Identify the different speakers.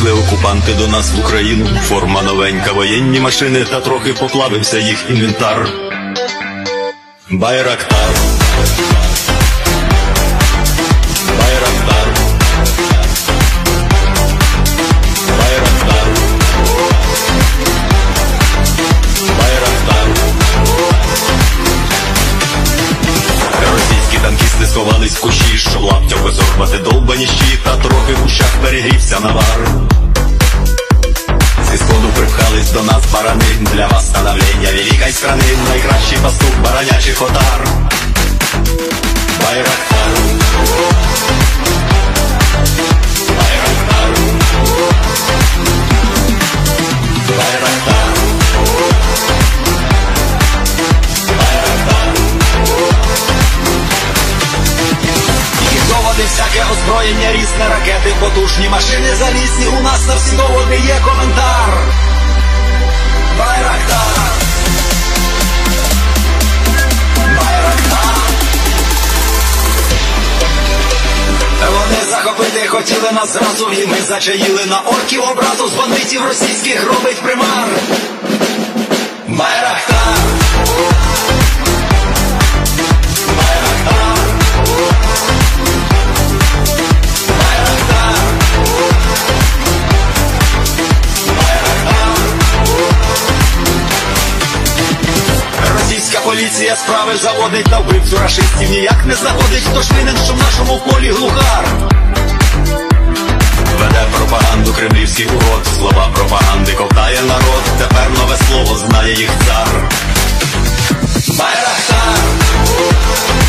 Speaker 1: Прийшли окупанти до нас в Україну, форма новенька, воєнні машини, та трохи поплавився їх інвентар. Байрактар, Байрактар, Байрактар, Байрактар. Російські танкісти сховались в кущі, щоб лаптям висорбати довбані щі, та трохи в кущах перегрівся навар. Зі сходу припхались до нас барани, для восстановлення великої страни, найкращий пастух баранячих отар. Байрактар, Байрактар, Байрактар, Байрактар. І доводи, всяке озброєння, різне, ракети, потужні машини залізні, у нас на всі доводи є коментар. Байрактар, Байрактар. Вони захопити хотіли нас зразу, і ми зачаїли на орків образу, з бандитів російських робить примар. Байрактар, Байрактар, Байрактар, Байрактар. Російська поліція справи заводить, на вбивцю рашистів ніяк не заходить. Хто ж винен, що в нашому полі глухар? Веде пропаганду кремлівський урод, слова пропаганди ковтає народ, тепер нове слово знає їх цар. Байрактар,